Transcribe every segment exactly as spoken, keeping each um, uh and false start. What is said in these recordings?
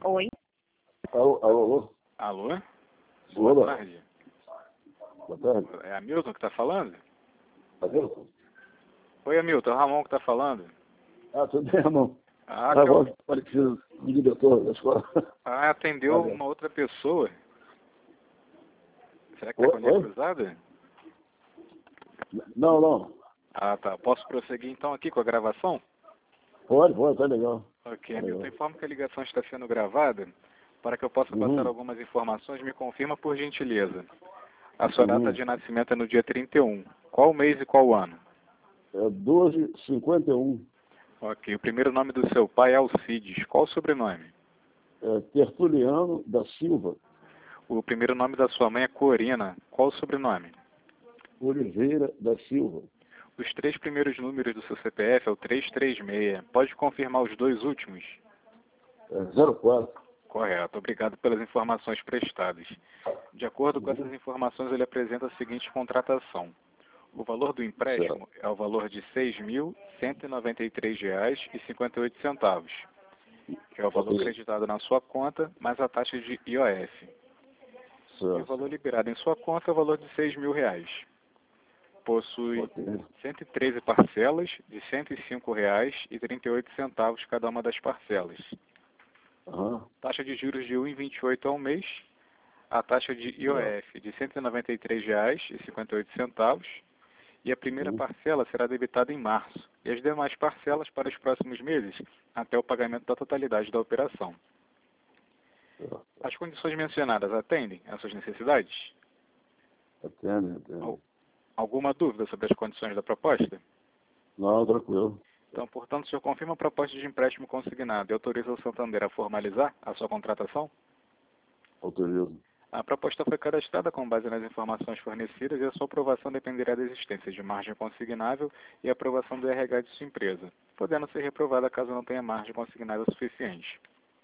Oi. Alô, alô, alô. Alô? Boa Olá. tarde. Boa tarde. É a Milton que está falando? Tá vendo? Oi, Hamilton, é o Ramon que está falando. Ah, tudo bem, irmão. Ah, Ah, que eu... voz parecida do diretor da escola. ah, atendeu Tá uma outra pessoa. Será que Oi, está com a linha oi? cruzada? Não, não. Ah, tá. Posso prosseguir então aqui com a gravação? Pode, pode, tá legal. Ok, Tá Hamilton, legal. informo que a ligação está sendo gravada. Para que eu possa passar Uhum. algumas informações, me confirma por gentileza. A sua data Uhum. de nascimento é no dia trinta e um. Qual mês e qual ano? É doze cinquenta e um. Ok, o primeiro nome do seu pai é Alcides. Qual o sobrenome? É Tertuliano da Silva O primeiro nome da sua mãe é Corina. Qual o sobrenome? Oliveira da Silva. Os três primeiros números do seu C P F é o trezentos e trinta e seis. Pode confirmar os dois últimos? É zero quatro. Correto. Obrigado pelas informações prestadas. De acordo com Uhum. essas informações, ele apresenta a seguinte contratação. O valor do Certo. empréstimo é o valor de seis mil cento e noventa e três reais e cinquenta e oito centavos, que é o valor Ok. creditado na sua conta, mais a taxa de I O F. E o Certo. valor liberado em sua conta é o valor de seis mil reais. Possui Ok. cento e treze parcelas de cento e cinco reais e trinta e oito centavos cada uma das parcelas. Aham. Taxa de juros de um vírgula vinte e oito ao mês. A taxa de I O F de cento e noventa e três reais e cinquenta e oito centavos. E a primeira Uhum. parcela será debitada em março. E as demais parcelas para os próximos meses, até o pagamento da totalidade da operação. Certo. As condições mencionadas atendem às suas necessidades? Atende, atende. Al- Alguma dúvida sobre as condições da proposta? Não, tranquilo. Então, portanto, o senhor confirma a proposta de empréstimo consignado e autoriza o Santander a formalizar a sua contratação? Autorizo. A proposta foi cadastrada com base nas informações fornecidas e a sua aprovação dependerá da existência de margem consignável e aprovação do R H de sua empresa, podendo ser reprovada caso não tenha margem consignada suficiente.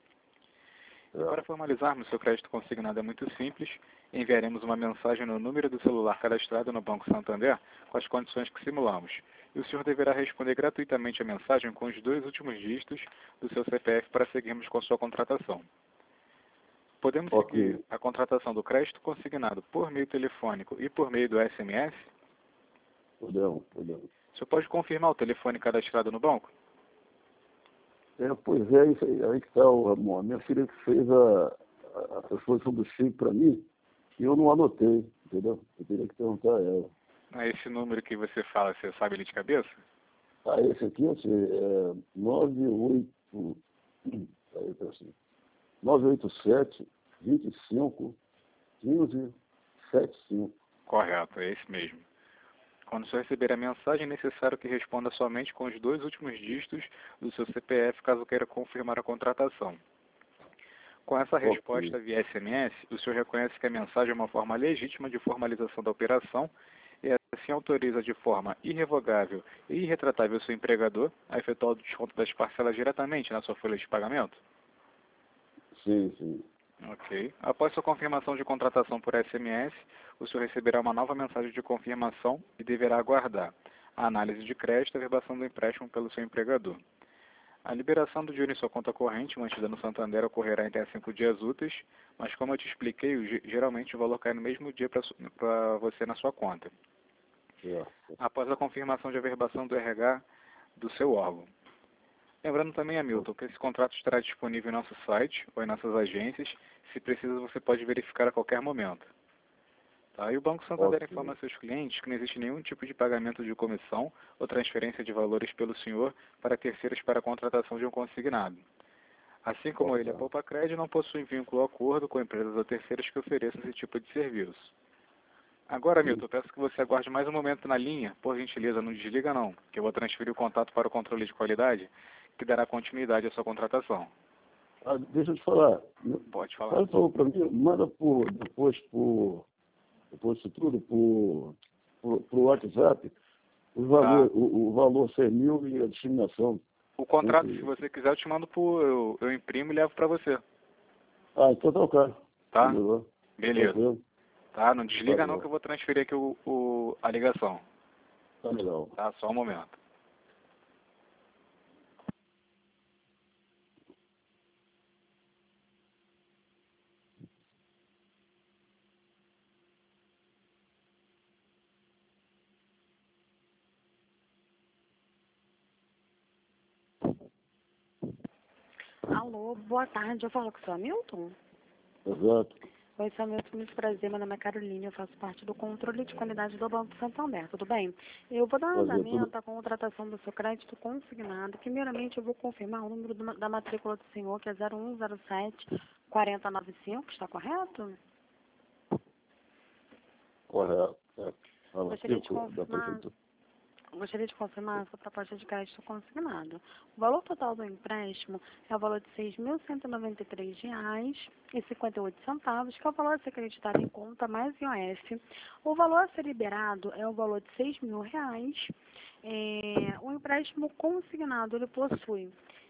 E para Certo. formalizarmos seu crédito consignado é muito simples, enviaremos uma mensagem no número do celular cadastrado no Banco Santander com as condições que simulamos. E o senhor deverá responder gratuitamente a mensagem com os dois últimos dígitos do seu C P F para seguirmos com sua contratação. Podemos Ok. seguir a contratação do crédito consignado por meio telefônico e por meio do S M S? Podemos, podemos. O senhor pode confirmar o telefone cadastrado no banco? É, pois é, isso aí, aí que está o Ramon. A minha filha que fez a, a, a exposição do Chico para mim e eu não anotei, entendeu? Eu teria que perguntar a ela. É esse número que você fala, você sabe ele de cabeça? Ah, esse aqui, assim, é nove oito, aí, tá assim, nove oito sete, dois cinco, um cinco sete cinco. Correto, é esse mesmo. Quando o senhor receber a mensagem, é necessário que responda somente com os dois últimos dígitos do seu C P F, caso queira confirmar a contratação. Com essa Ok. resposta via S M S, o senhor reconhece que a mensagem é uma forma legítima de formalização da operação e assim autoriza de forma irrevogável e irretratável o seu empregador a efetuar o desconto das parcelas diretamente na sua folha de pagamento? Sim, sim. Ok. Após sua confirmação de contratação por S M S, o senhor receberá uma nova mensagem de confirmação e deverá aguardar a análise de crédito e a verbação do empréstimo pelo seu empregador. A liberação do dinheiro em sua conta corrente, mantida no Santander, ocorrerá em até cinco dias úteis, mas como eu te expliquei, o ge- geralmente o valor cai no mesmo dia para você na sua conta, Certo. após a confirmação de averbação do R H do seu órgão. Lembrando também, Hamilton, que esse contrato estará disponível em nosso site ou em nossas agências. Se precisa, você pode verificar a qualquer momento. Tá? E o Banco Santander Ok. informa a seus clientes que não existe nenhum tipo de pagamento de comissão ou transferência de valores pelo senhor para terceiros para a contratação de um consignado. Assim como Ok. ele, a Poupa Crédito não possui vínculo ou acordo com empresas ou terceiros que ofereçam esse tipo de serviço. Agora, Sim. Hamilton, peço que você aguarde mais um momento na linha. Por gentileza, não desliga não, que eu vou transferir o contato para o controle de qualidade, que dará continuidade à sua contratação. Ah, deixa eu te falar. Pode falar. Faz favor para mim, manda por, depois por, depois disso tudo, por, por, por WhatsApp, o valor, Tá. o, o valor seis mil e a destinação. O contrato, se Entre... você quiser, eu te mando por... Eu, eu imprimo e levo para você. Ah, então tá ok. Tá? Melhor. Beleza. Tranquilo. Tá? Não desliga Tá não bom. que eu vou transferir aqui o, o, a ligação. Tá legal. Tá? Só um momento. Alô, boa tarde. Eu falo com o seu Hamilton? Exato. Oi, seu Hamilton, muito prazer. Meu nome é Carolina, eu faço parte do controle de qualidade do Banco Santander, tudo bem? Eu vou dar um Prazer, andamento tudo. à contratação do seu crédito consignado. Primeiramente, eu vou confirmar o número do- da matrícula do senhor, que é zero um zero sete quatro zero nove cinco, está correto? Correto. É. A Gostaria de matrícula da confirmar... prefeitura. Gostaria de confirmar a sua proposta de crédito consignado. O valor total do empréstimo é o valor de seis mil cento e noventa e três reais e cinquenta e oito centavos, que é o valor a ser acreditado em conta mais I O F. O valor a ser liberado é o valor de seis mil reais. É, o empréstimo consignado ele possui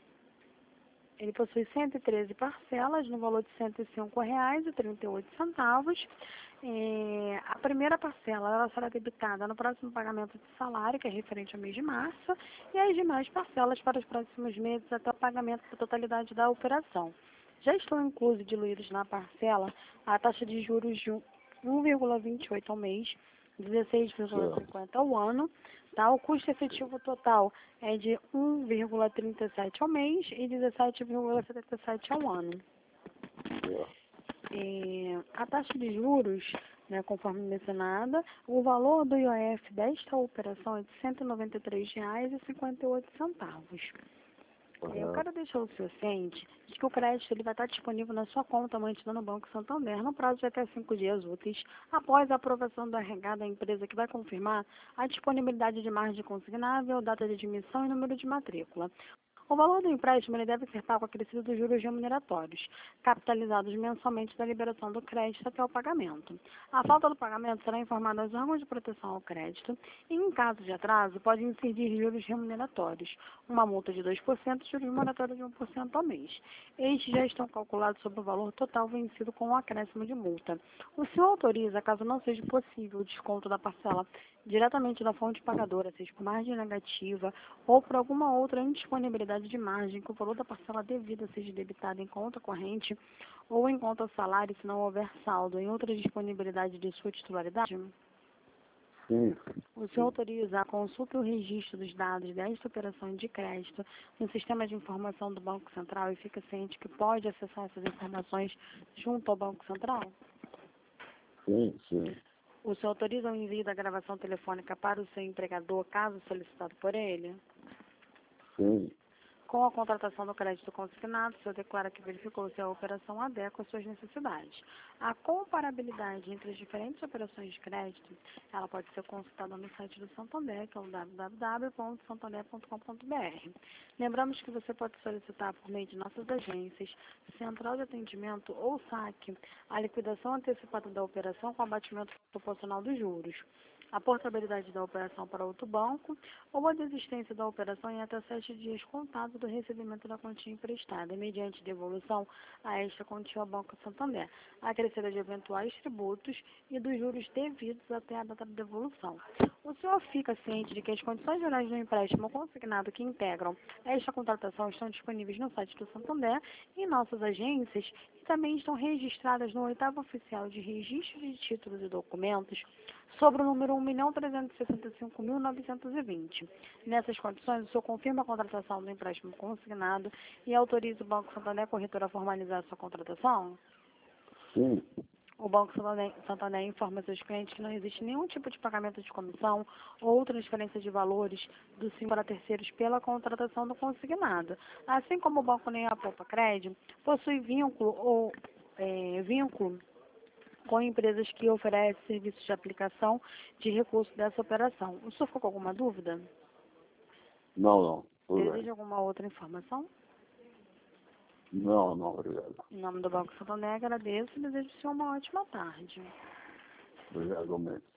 Ele possui cento e treze parcelas no valor de cento e cinco reais e trinta e oito centavos. É, a primeira parcela ela será debitada no próximo pagamento de salário, que é referente ao mês de março, e as demais parcelas para os próximos meses até o pagamento da totalidade da operação. Já estão inclusos e diluídos na parcela a taxa de juros de um vírgula vinte e oito ao mês, dezesseis vírgula cinquenta ao ano. Tá? O custo efetivo total é de um vírgula trinta e sete ao mês e dezessete vírgula setenta e sete ao ano. É. É, a taxa de juros, né, conforme mencionada, o valor do I O F desta operação é de cento e noventa e três reais e cinquenta e oito centavos. Eu quero deixar o senhor ciente de que o crédito ele vai estar disponível na sua conta mantida no Banco Santander no prazo de até cinco dias úteis após a aprovação do R H da empresa, que vai confirmar a disponibilidade de margem consignável, data de admissão e número de matrícula. O valor do empréstimo ele deve ser pago acrescido dos juros remuneratórios, capitalizados mensalmente da liberação do crédito até o pagamento. A falta do pagamento será informada aos órgãos de proteção ao crédito e, em caso de atraso, pode incidir juros remuneratórios, uma multa de dois por cento e juros moratórios de um por cento ao mês. Estes já estão calculados sobre o valor total vencido com o acréscimo de multa. O senhor autoriza, caso não seja possível o desconto da parcela diretamente da fonte pagadora, seja por margem negativa ou por alguma outra indisponibilidade de margem, que o valor da parcela devida seja debitado em conta corrente ou em conta salário, se não houver saldo em outra disponibilidade de sua titularidade? Sim. O senhor autoriza a consulta e o registro dos dados desta operação de crédito no sistema de informação do Banco Central e fica ciente que pode acessar essas informações junto ao Banco Central? Sim, sim. O senhor autoriza o envio da gravação telefônica para o seu empregador, caso solicitado por ele? Sim. Com a contratação do crédito consignado, o senhor declara que verificou se a operação adequa às suas necessidades. A comparabilidade entre as diferentes operações de crédito, ela pode ser consultada no site do Santander, que é o w w w ponto santander ponto com ponto b r. Lembramos que você pode solicitar por meio de nossas agências, central de atendimento ou saque, a liquidação antecipada da operação com abatimento proporcional dos juros, a portabilidade da operação para outro banco ou a desistência da operação em até sete dias contados do recebimento da quantia emprestada, mediante devolução a esta quantia ao Banco Santander, acrescida de eventuais tributos e dos juros devidos até a data de devolução. O senhor fica ciente de que as condições gerais do empréstimo consignado que integram esta contratação estão disponíveis no site do Santander e em nossas agências e também estão registradas no oitavo oficial de registro de títulos e documentos sobre o número um milhão trezentos e sessenta e cinco mil novecentos e vinte. Nessas condições, o senhor confirma a contratação do empréstimo consignado e autoriza o Banco Santander Corretora a formalizar a sua contratação? Sim. O Banco Santander, Santander informa seus clientes que não existe nenhum tipo de pagamento de comissão ou transferência de valores do sim para terceiros pela contratação do consignado. Assim como o banco nem a Poupa Crédito possui vínculo ou é, vínculo com empresas que oferecem serviços de aplicação de recursos dessa operação. O senhor ficou com alguma dúvida? Não, não. Tudo Deseja bem. alguma outra informação? Não, não, obrigado. Em nome do Banco Santander, agradeço e desejo o senhor uma ótima tarde. Obrigado, igualmente.